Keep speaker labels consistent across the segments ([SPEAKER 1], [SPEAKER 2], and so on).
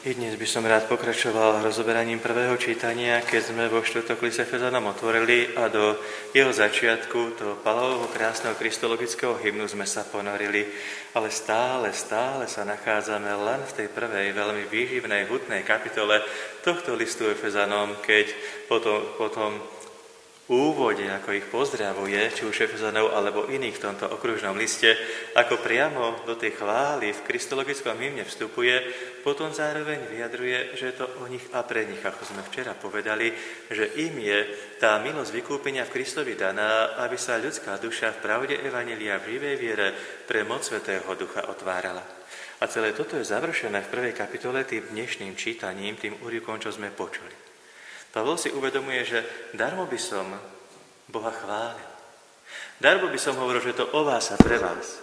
[SPEAKER 1] I dnes by som rád pokračoval rozoberaním prvého čítania, keď sme vo 4. list Efezanom otvorili a do jeho začiatku, do Pavlovho krásneho kristologického hymnu sme sa ponorili, ale stále sa nachádzame len v tej prvej veľmi výživnej, hutnej kapitole tohto listu Efezanom, keď potom úvode, ako ich pozdravuje, či už Efezanov alebo iných v tomto okružnom liste, ako priamo do tej chvály v kristologickom hymne vstupuje, potom zároveň vyjadruje, že je to o nich a pre nich, ako sme včera povedali, že im je tá milosť vykúpenia v Kristovi daná, aby sa ľudská duša v pravde evanjelia v živej viere pre moc Svätého Ducha otvárala. A celé toto je završené v prvej kapitole tým dnešným čítaním, tým úryvkom, čo sme počuli. Pavol si uvedomuje, že darmo by som Boha chválil. Darmo by som hovoril, že to o vás a pre vás.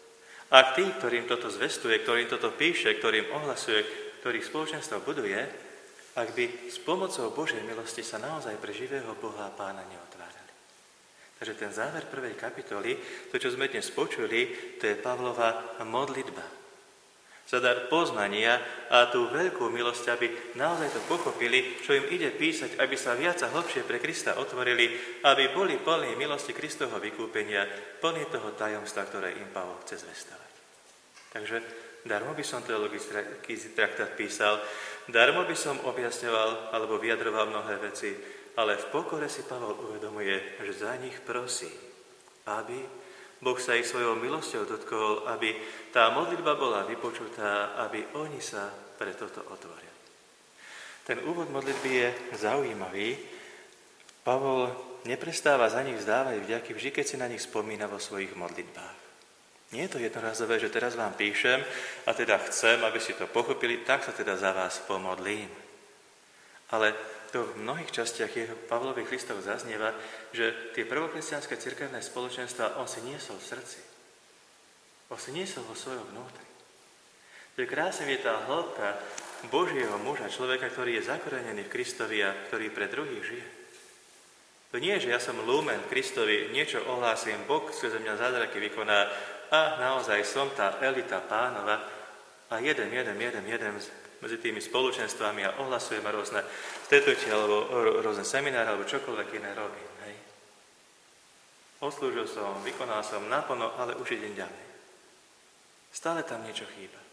[SPEAKER 1] Ak tí, ktorým toto zvestuje, ktorým toto píše, ktorým ohlasuje, ktorých spoločenstvo buduje, ak by s pomocou Božej milosti sa naozaj pre živého Boha a Pána neotvárali. Takže ten záver prvej kapitoly, to, čo sme dnes počuli, to je Pavlova modlitba. Za dar poznania a tú veľkú milosť, aby naozaj to pochopili, čo im ide písať, aby sa viac a hlbšie pre Krista otvorili, aby boli plní milosti Kristovho vykúpenia, plní toho tajomstva, ktoré im Pavol chce zvestovať. Takže darmo by som teologický traktát písal, darmo by som objasňoval alebo vyjadroval mnohé veci, ale v pokore si Pavol uvedomuje, že za nich prosí, aby Boh sa ich svojou milosťou dotkol, aby tá modlitba bola vypočutá, aby oni sa pre toto otvorili. Ten úvod modlitby je zaujímavý. Pavol neprestáva za nich vzdávať vďaky vždy, keď si na nich spomína vo svojich modlitbách. Nie je to jednorazové, že teraz vám píšem a teda chcem, aby ste to pochopili, tak sa teda za vás pomodlím. Ale to v mnohých častiach jeho Pavlových listov zaznieva, že tie prvokresťanské cirkevné spoločenstva on si niesol v srdci. On si niesol vo svojom vnútri. To je krásne, je tá hĺbka Božieho muža, človeka, ktorý je zakorenený v Kristovi a ktorý pre druhých žije. To nie je, že ja som lumen v Kristovi, niečo ohlásim, Boh skrze mňa zázraky vykoná a naozaj som tá elita Pánova a jeden medzi tými spoločenstvami a ohlasujem rôzne stretnutia alebo rôzne semináre alebo čokoľvek iné robím. Hej. Odslúžil som, vykonal som naplno, ale už idem ďalej. Stále tam niečo chýba.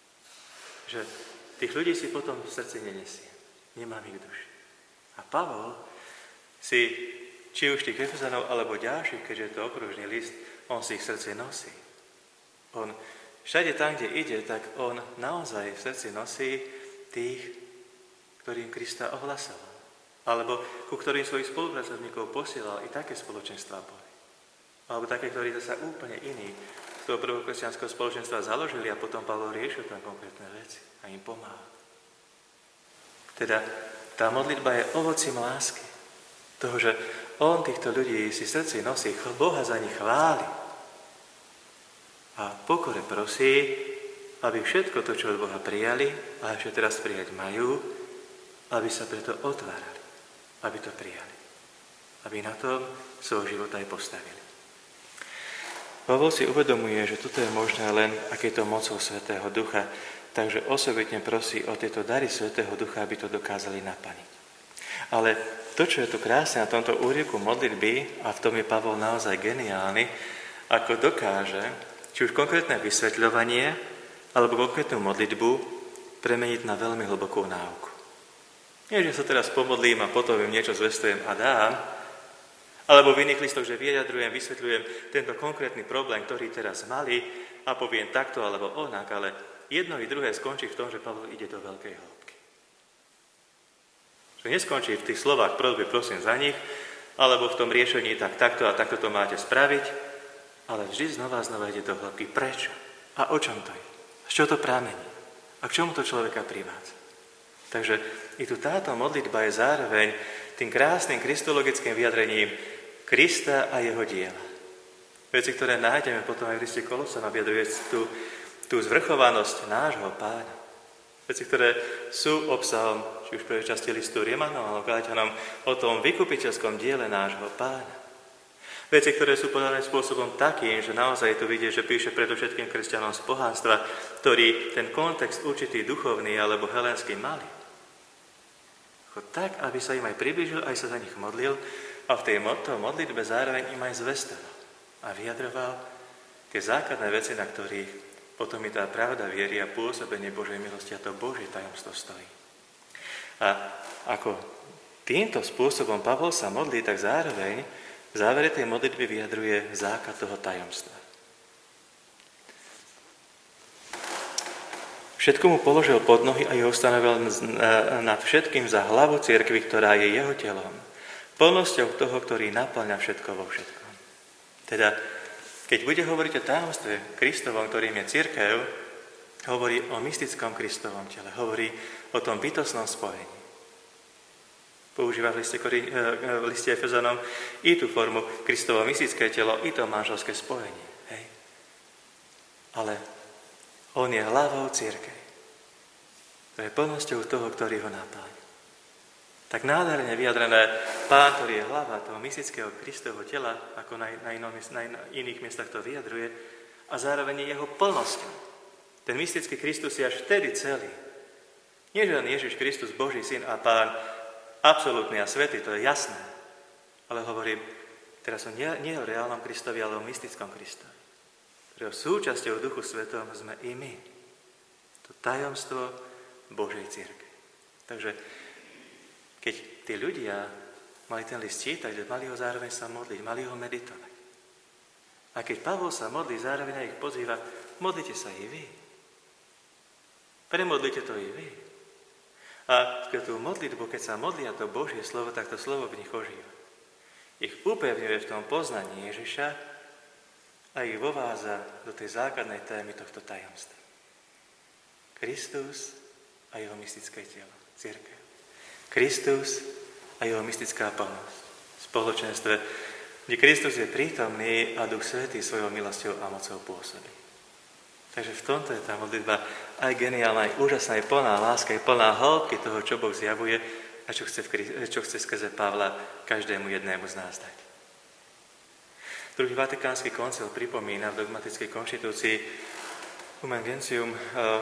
[SPEAKER 1] Že tých ľudí si potom v srdci nenesie. Nemám ich duši. A Pavol si, či už tých Efezanov alebo ďalších, keďže je to okružný list, on si ich v srdci nosí. On všade tam, kde ide, tak on naozaj v srdci nosí tých, ktorým Krista ohlasoval. Alebo ku ktorým svojich spolupracovníkov posielal, i také spoločenstvá boli. Alebo také, ktorí sa úplne iní z toho prvokresťanského spoločenstva založili a potom Pavol riešil tam konkrétne veci a im pomáhal. Teda tá modlitba je ovocím lásky. Toho, že on týchto ľudí si v srdci nosí, Boha za nich chváli. A pokore prosí, aby všetko to, čo od Boha prijali a ešte teraz prijať majú, aby sa preto otvárali, aby to prijali. Aby na tom svoj život aj postavili. Pavol si uvedomuje, že toto je možné len, ak je to mocou Svätého Ducha, takže osobitne prosí o tieto dary Svätého Ducha, aby to dokázali naplniť. Ale to, čo je tu krásne na tomto úryvku modlitby, a v tom je Pavol naozaj geniálny, ako dokáže či už konkrétne vysvetľovanie alebo konkrétnu modlitbu premeniť na veľmi hlbokú náuku. Nie, že sa teraz pomodlím a potom im niečo zvestujem a dám, alebo v iných listoch, že vyjadrujem, vysvetľujem tento konkrétny problém, ktorý teraz mali a poviem takto alebo onak, ale jedno i druhé skončí v tom, že Pavol ide do veľkej hĺbky. Že neskončí v tých slovách prosby, prosím za nich, alebo v tom riešení takto a takto to máte spraviť, ale vždy znova ide do hĺbky. Prečo? A o čom to je? Z čoho to pramení? A k čomu to človeka privádza? Takže i tu táto modlitba je zároveň tým krásnym kristologickým vyjadrením Krista a jeho diela. Veci, ktoré nájdeme potom aj v liste Kolosanom, vyjadruje tú zvrchovanosť nášho Pána. Veci, ktoré sú obsahom, či už v prvej časti listu Rimanom alebo Galatianom, o tom vykupiteľskom diele nášho Pána. Veci, ktoré sú podané spôsobom takým, že naozaj tu vidie, že píše predovšetkým kresťanom z pohánstva, ktorí ten kontext určitý duchovný alebo helénsky mali. Tak, aby sa im aj priblížil, aj sa za nich modlil a v tej modlitbe zároveň im aj zvestoval a vyjadroval tie základné veci, na ktorých potom i tá pravda viery a pôsobenie Božej milosti a to Božie tajomstvo stojí. A ako týmto spôsobom Pavol sa modlí, tak zároveň v závere tej modlitby vyjadruje základ toho tajomstva. Všetko mu položil pod nohy a jeho ustanovil nad všetkým za hlavu cirkvi, ktorá je jeho telom. Plnosťou toho, ktorý naplňa všetko vo všetkom. Teda, keď bude hovoriť o tajomstve Kristovom, ktorým je cirkev, hovorí o mystickom Kristovom tele, hovorí o tom bytostnom spojení. Používa v liste Efezanom i tú formu Kristovo mystické telo, i to manželské spojenie. Hej. Ale on je hlavou cirkvi. To je plnosťou toho, ktorý ho napája. Tak nádherne vyjadrené Pán, ktorý je hlava toho mystického Kristovho tela, ako na iných miestach to vyjadruje, a zároveň je jeho plnosťou. Ten mystický Kristus je až vtedy celý. Nie, že len Ježiš Kristus, Boží syn a Pán, absolútny a svätý, to je jasné. Ale hovorím, teraz nie o reálnom Kristovi, ale o mystickom Kristovi. Ktorého súčasťou Duchu Svetom sme i my. To tajomstvo Božej cirkvi. Takže keď tí ľudia mali ten list čítať, mali ho zároveň sa modliť, mali ho meditovať. A keď Pavol sa modlí, zároveň ich pozýva, modlite sa i vy. Premodlite to i vy. A keď tú modlitbu, keď sa modlia to Božie slovo, tak to slovo v nich ožíva. Ich upevňuje v tom poznaní Ježiša a ich vováza do tej základnej témy tohto tajomstva. Kristus a jeho mystické telo, cirkev. Kristus a jeho mystická plnosť. Spoločenstve, kde Kristus je prítomný a Duch Svätý svojou milosťou a mocou pôsobí. Takže v tomto je tá modlitba aj geniálna, aj úžasná, aj plná láska, aj plná hĺbky toho, čo Boh zjavuje a čo chce skrze Pavla každému jednému z nás dať. Druhý Vatikánsky koncil pripomína v dogmatickej konštitúcii Lumen Gentium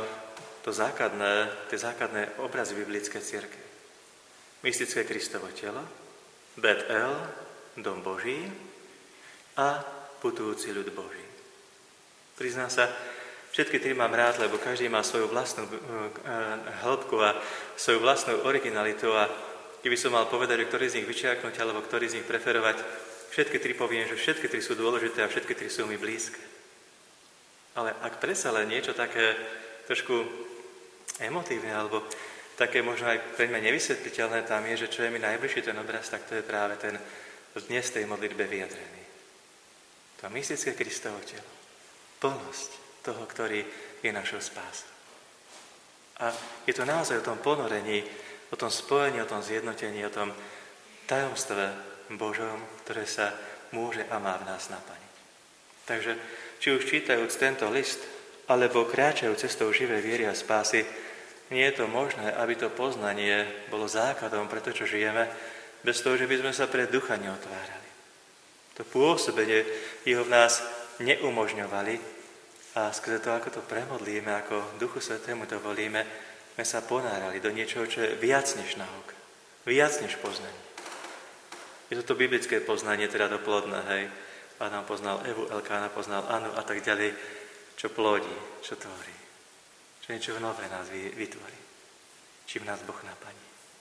[SPEAKER 1] tie základné obrazy biblické cirkvi. Mystické Kristovo telo, Bet-El, dom Boží a putujúci ľud Boží. Priznám sa, všetky tri mám rád, lebo každý má svoju vlastnú hĺbku a svoju vlastnú originalitu a keby som mal povedať, ktorý z nich vyčiarknúť alebo ktorý z nich preferovať, všetky tri poviem, že všetky tri sú dôležité a všetky tri sú mi blízke. Ale ak predsa len niečo také trošku emotívne alebo také možno aj pre mňa nevysvetliteľné tam je, že čo je mi najbližší ten obraz, tak to je práve ten dnes tej modlitbe vyjadrený. To mystické Kristovo telo. Plnosť toho, ktorý je našou spásou. A je to naozaj o tom ponorení, o tom spojení, o tom zjednotení, o tom tajomstve Božom, ktoré sa môže a má v nás naplniť. Takže, či už čítajúc tento list, alebo kráčajú cestou živej viery a spásy, nie je to možné, aby to poznanie bolo základom pre to, čo žijeme, bez toho, že by sme sa pre ducha neotvárali. To pôsobenie jeho v nás neumožňovali, a skrze to, ako to premodlíme, ako Duchu Svätému to volíme, sme sa ponárali do niečoho, čo je viac než náuka, viac než poznanie. Je to biblické poznanie, teda to plodné, hej. Adam poznal Evu, Elkána poznal Anu a tak ďalej, čo plodí, čo tvorí. Čo niečo nové nás vytvorí. Čím nás Boh naplní.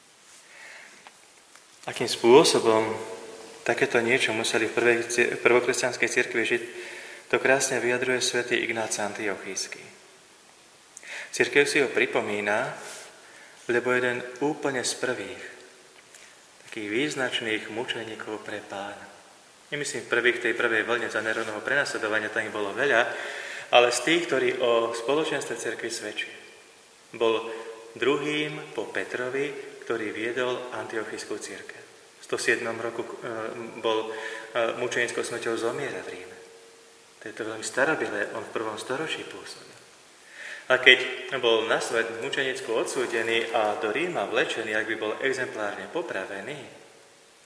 [SPEAKER 1] Akým spôsobom takéto niečo museli v prvokresťanskej cirkvi žiť, to krásne vyjadruje svätý Ignác Antiochísky. Cirkev si ho pripomína, lebo jeden úplne z prvých takých význačných mučeníkov pre Pána. Nemyslím prvých tej prvej vlne za Neronovho prenasledovania, tam ich bolo veľa, ale z tých, ktorí o spoločenstve cirkvi svedčia. Bol druhým po Petrovi, ktorý viedol Antiochísku cirkev. V 107. roku bol mučenickou smrťou zomiera v Ríme. To je to veľmi starobilé, on v 1. storočí pôsobil. A keď bol na smrť mučenicku odsúdený a do Ríma vlečený, ak by bol exemplárne popravený,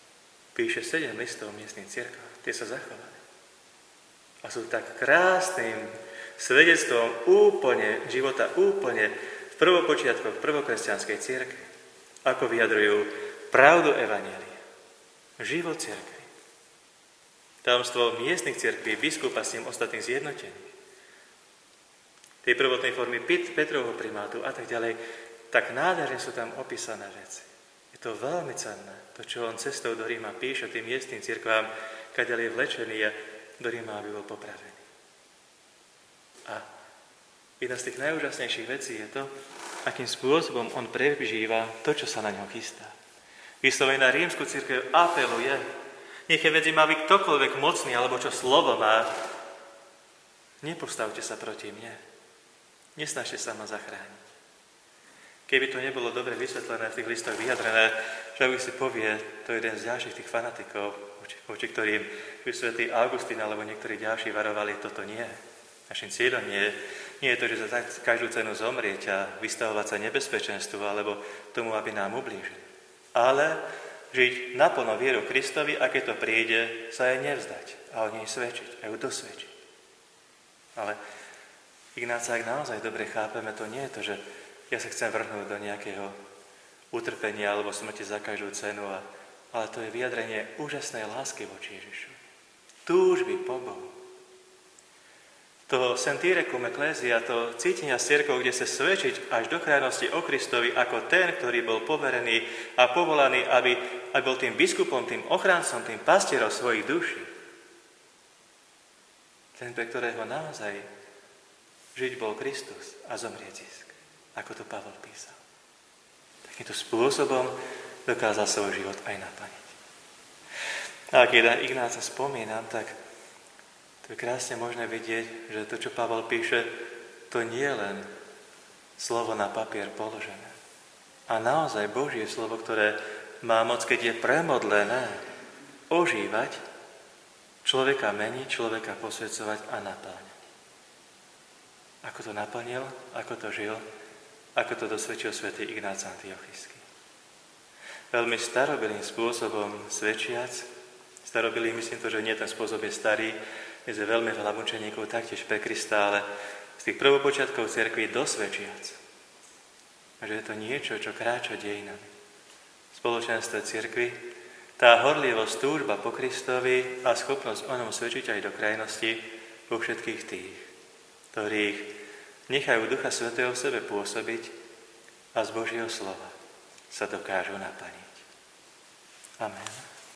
[SPEAKER 1] píše 7 listov miestnym cirkvám. Tie sa zachovali. A sú tak krásnym svedectvom života úplne v prvopočiatkoch prvokresťanskej cirkvi. Ako vyjadrujú pravdu evanjelia. Život cirkvi. Tajomstvo miestnych cirkví, biskupa s ním ostatných zjednotených. Tej prvotnej formy Petrovho primátu a tak ďalej. Tak nádherne sú tam opísané veci. Je to veľmi cenné, to, čo on cestou do Ríma píše tým miestnym cirkvám, kadeľ je vlečený a do Ríma, aby bol popravený. A jedna z tých najúžasnejších vecí je to, akým spôsobom on prežíva to, čo sa na ňom chystá. Vyslovene na rímsku cirkev apeluje, nech je medzi vami ktokoľvek mocný, alebo čo slovo má, nepostavte sa proti mne. Nesnažte sa ma zachrániť. Keby to nebolo dobre vysvetlené v tých listoch vyjadrené, človek si povie, to je jeden z ďalších tých fanatikov, voči ktorým svätý Augustín alebo niektorí ďalší varovali, toto nie. Našim cieľom nie je to, že za každú cenu zomrieť a vystavovať sa nebezpečenstvu alebo tomu, aby nám ublížili. Ale žiť naplno vieru Kristovi a keď to príde, sa jej nevzdať a o nej svedčiť a ju dosvedčiť. Ale Ignáca, ak naozaj dobre chápeme, to nie je to, že ja sa chcem vrhnúť do nejakého utrpenia alebo smrti za každú cenu, ale to je vyjadrenie úžasnej lásky voči Ježišu. Túžby po Bohu. To sentire cum ecclesia, to cítenia s cirkvou, kde sa svedčiť až do krajnosti o Kristovi ako ten, ktorý bol poverený a povolaný, aby bol tým biskupom, tým ochráncom, tým pastierom svojich duší. Ten, pre ktorého naozaj žiť bol Kristus a zomrieť zisk, ako to Pavol písal. Takýmto spôsobom dokázal svoj život aj naplniť. A keď Ignáca spomínam, tak to je krásne možné vidieť, že to, čo Pavol píše, to nie je len slovo na papier položené. A naozaj Božie slovo, ktoré má moc, keď je premodlené, ožívať, človeka meniť, človeka posvedcovať a naplňať. Ako to naplnil, ako to žil, ako to dosvedčil svätý Ignác Antiochísky. Veľmi starobilým spôsobom svedčiac, starobilým, myslím to, že nie ten spôsob je starý, je veľmi veľa mučeníkov taktiež pre Krista, ale z tých prvopočiatkov cirkvi dosvedčiac, že je to niečo, čo kráča dejinami. Spoločenstvo cirkvi, tá horlivosť, túžba po Kristovi a schopnosť o ňom svedčiť aj do krajnosti vo všetkých tých, ktorých nechajú Ducha Svätého v sebe pôsobiť a z Božieho slova sa dokážu naplniť. Amen.